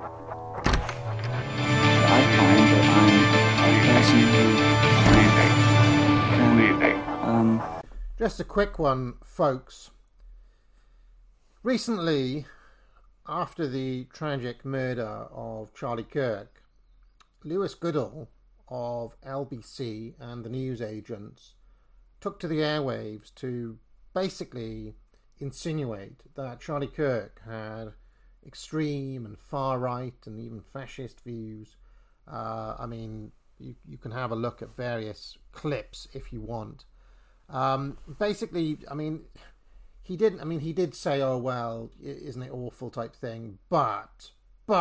I find that I'm a person who Just a quick one, folks. Recently, after the tragic murder of Charlie Kirk, Lewis Goodall of LBC and the newsagents took to the airwaves to basically insinuate that Charlie Kirk had extreme and far-right and even fascist views. You can have a look at various clips if you want. He did say, "Oh well, isn't it awful?" type thing, but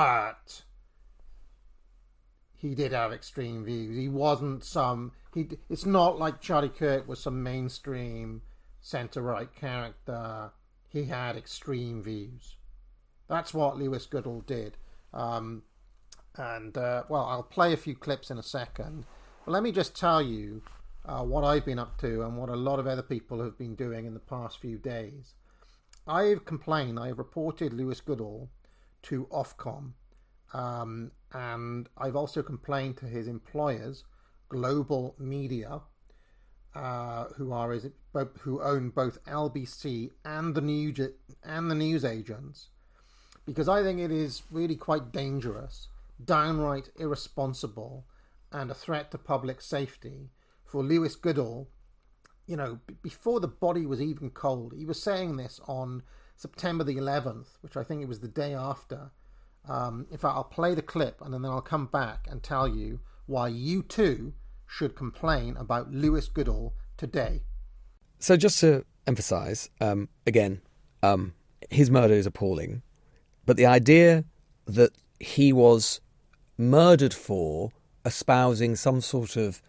he did have extreme views. He wasn't it's not like Charlie Kirk was some mainstream centre-right character. He had extreme views. That's what Lewis Goodall did. I'll play a few clips in a second. But let me just tell you what I've been up to and what a lot of other people have been doing in the past few days. I've reported Lewis Goodall to Ofcom, and I've also complained to his employers, Global Media, who own both LBC and the newsagents, because I think it is really quite dangerous, downright irresponsible, and a threat to public safety for Lewis Goodall. Before the body was even cold, he was saying this on September the 11th, which I think it was the day after. In fact, I'll play the clip and then I'll come back and tell you why you too should complain about Lewis Goodall today. So just to emphasise, his murder is appalling, but the idea that he was murdered for espousing some sort of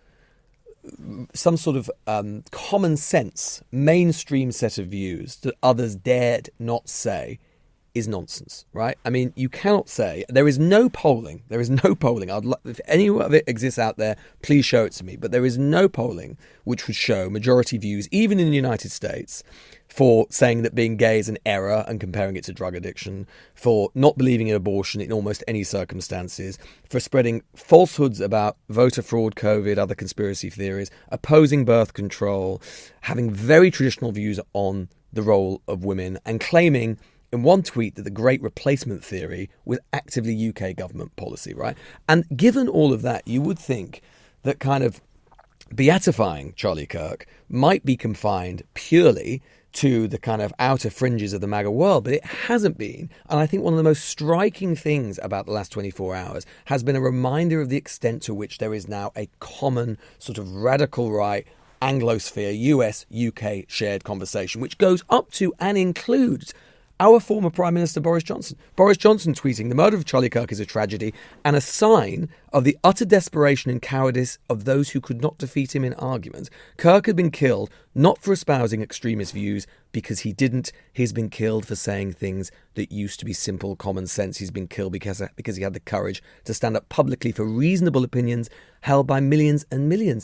common sense, mainstream set of views that others dared not say is nonsense, right? I mean, you cannot say, there is no polling. If any of it exists out there, please show it to me. But there is no polling which would show majority views, even in the United States, for saying that being gay is an error and comparing it to drug addiction, for not believing in abortion in almost any circumstances, for spreading falsehoods about voter fraud, COVID, other conspiracy theories, opposing birth control, having very traditional views on the role of women, and claiming in one tweet that the Great Replacement Theory was actively UK government policy, right? And given all of that, you would think that kind of beatifying Charlie Kirk might be confined purely to the kind of outer fringes of the MAGA world, but it hasn't been. And I think one of the most striking things about the last 24 hours has been a reminder of the extent to which there is now a common sort of radical right Anglosphere, US-UK shared conversation, which goes up to and includes our former Prime Minister Boris Johnson. Boris Johnson tweeting, "The murder of Charlie Kirk is a tragedy and a sign of the utter desperation and cowardice of those who could not defeat him in argument. Kirk had been killed not for espousing extremist views because he didn't. He's been killed for saying things that used to be simple common sense. He's been killed because he had the courage to stand up publicly for reasonable opinions held by millions and millions."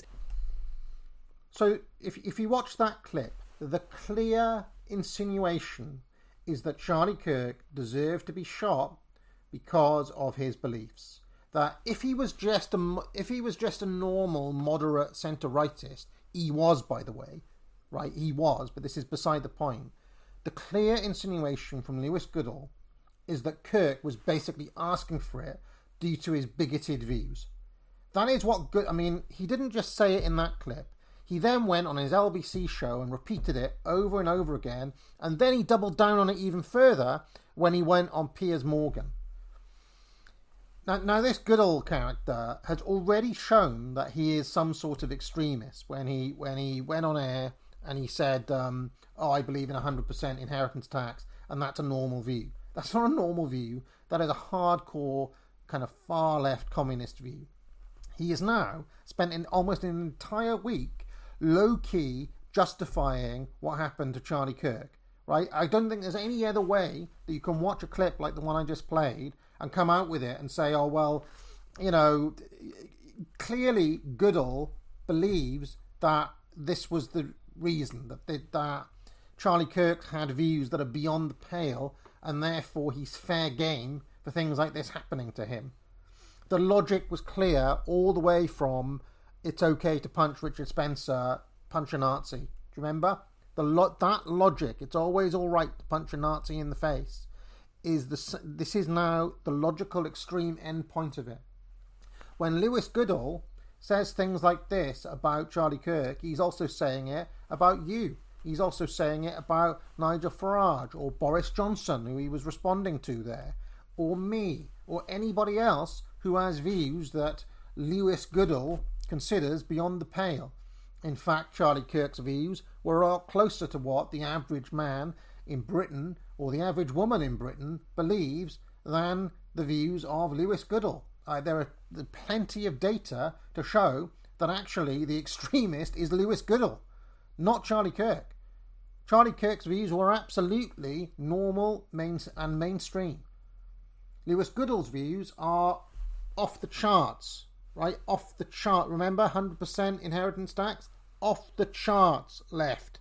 So if you watch that clip, the clear insinuation is that Charlie Kirk deserved to be shot because of his beliefs. That if he was just a normal moderate centre-rightist, he was, by the way, right? He was, but this is beside the point. The clear insinuation from Lewis Goodall is that Kirk was basically asking for it due to his bigoted views. That is what he didn't just say it in that clip. He then went on his LBC show and repeated it over and over again, and then he doubled down on it even further when he went on Piers Morgan. Now this Goodall character has already shown that he is some sort of extremist when he went on air and he said, I believe in 100% inheritance tax, and that's a normal view. That's not a normal view. That is a hardcore kind of far left communist view. He has now spent almost an entire week low-key justifying what happened to Charlie Kirk, right? I don't think there's any other way that you can watch a clip like the one I just played and come out with it and say, oh, well, clearly Goodall believes that this was the reason, that Charlie Kirk had views that are beyond the pale, and therefore he's fair game for things like this happening to him. The logic was clear all the way from it's okay to punch Richard Spencer, punch a Nazi. Do you remember? That logic, it's always all right to punch a Nazi in the face, this is now the logical extreme end point of it. When Lewis Goodall says things like this about Charlie Kirk, he's also saying it about you. He's also saying it about Nigel Farage or Boris Johnson, who he was responding to there, or me, or anybody else who has views that Lewis Goodall considers beyond the pale. In fact, Charlie Kirk's views were a lot closer to what the average man in Britain or the average woman in Britain believes than the views of Lewis Goodall. There are plenty of data to show that actually the extremist is Lewis Goodall, not Charlie Kirk. Charlie Kirk's views were absolutely normal and mainstream. Lewis Goodall's views are off the charts, right? Off the chart. Remember, 100% inheritance tax? Off the charts left.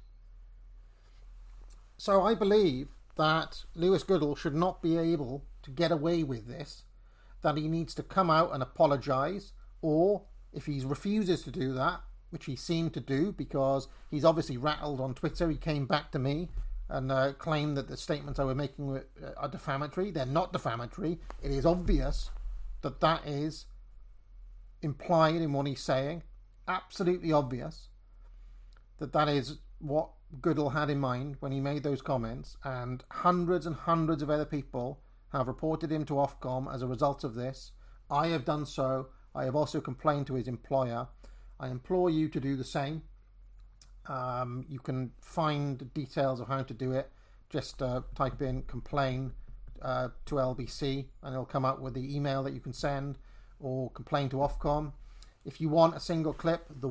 So I believe that Lewis Goodall should not be able to get away with this, that he needs to come out and apologise, or if he refuses to do that, which he seemed to do because he's obviously rattled on Twitter, he came back to me and claimed that the statements I were making are defamatory. They're not defamatory. It is obvious that that is implied in what he's saying. Absolutely obvious that that is what Goodall had in mind when he made those comments, and hundreds and hundreds of other people have reported him to Ofcom as a result of this. I have done so. I have also complained to his employer. I implore you to do the same. You can find details of how to do it. Just type in complain to LBC and it'll come up with the email that you can send, or complain to Ofcom. If you want a single clip, I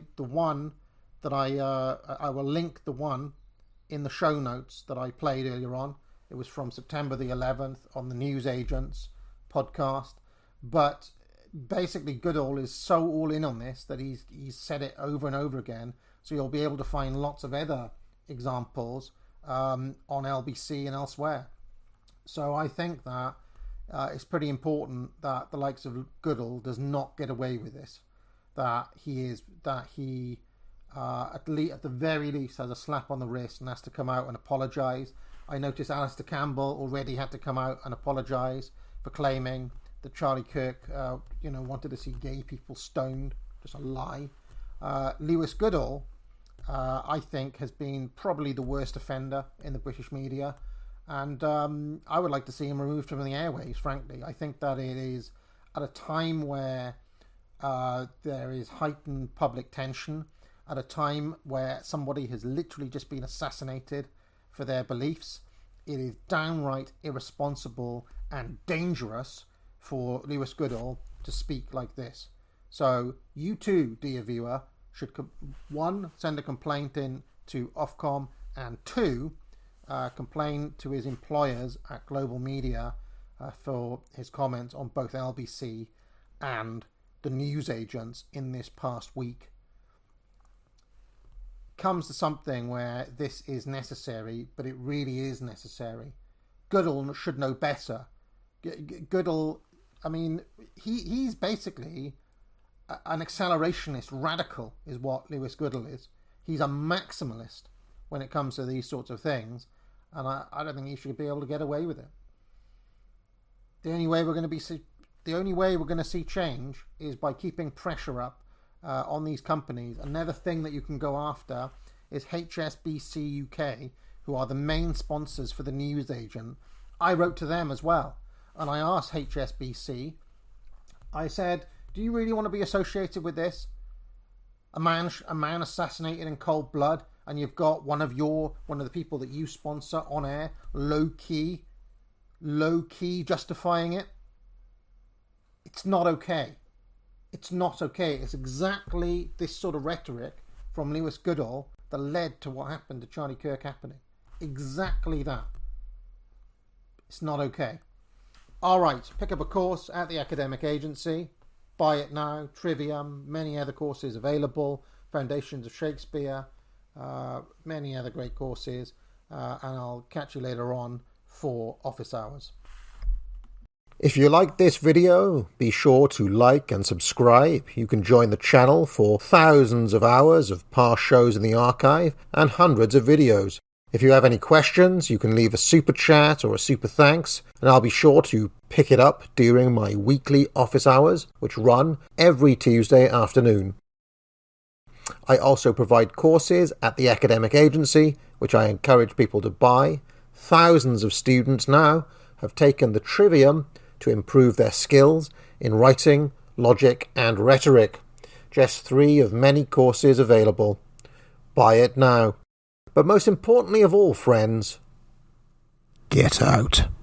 will link the one in the show notes that I played earlier on. It was from September the 11th on the News Agents podcast. But basically Goodall is so all in on this that he's said it over and over again. So you'll be able to find lots of other examples on LBC and elsewhere. So I think that it's pretty important that the likes of Goodall does not get away with this. That he at the very least has a slap on the wrist and has to come out and apologise. I noticed Alistair Campbell already had to come out and apologise for claiming that Charlie Kirk wanted to see gay people stoned. Just a lie. Lewis Goodall, I think, has been probably the worst offender in the British media, and I would like to see him removed from the airwaves, frankly. I think that it is at a time where there is heightened public tension, at a time where somebody has literally just been assassinated for their beliefs. It is downright irresponsible and dangerous for Lewis Goodall to speak like this. So you too, dear viewer, should one, send a complaint in to Ofcom, and two, complain to his employers at Global Media for his comments on both LBC and the news agents in this past week. Comes to something where this is necessary, but it really is necessary. Goodall should know better. Goodall, I mean, he's basically an accelerationist radical is what Lewis Goodall is. He's a maximalist when it comes to these sorts of things, and I don't think he should be able to get away with it. The only way we're going to see change is by keeping pressure up on these companies. Another thing that you can go after is HSBC UK, who are the main sponsors for the news agent. I wrote to them as well, and I asked HSBC, I said, do you really want to be associated with this? A man assassinated in cold blood, and you've got one of the people that you sponsor on air low key justifying it. It's not okay. It's not okay. It's exactly this sort of rhetoric from Lewis Goodall that led to what happened to Charlie Kirk happening. Exactly that. It's not okay. All right, pick up a course at the Academic Agency. Buy it now. Trivium, many other courses available. Foundations of Shakespeare, many other great courses. And I'll catch you later on for office hours. If you like this video, be sure to like and subscribe. You can join the channel for thousands of hours of past shows in the archive and hundreds of videos. If you have any questions, you can leave a super chat or a super thanks, and I'll be sure to pick it up during my weekly office hours, which run every Tuesday afternoon. I also provide courses at the academic agency, which I encourage people to buy. Thousands of students now have taken the Trivium to improve their skills in writing, logic, and rhetoric. Just 3 of many courses available. Buy it now. But most importantly of all, friends, get out.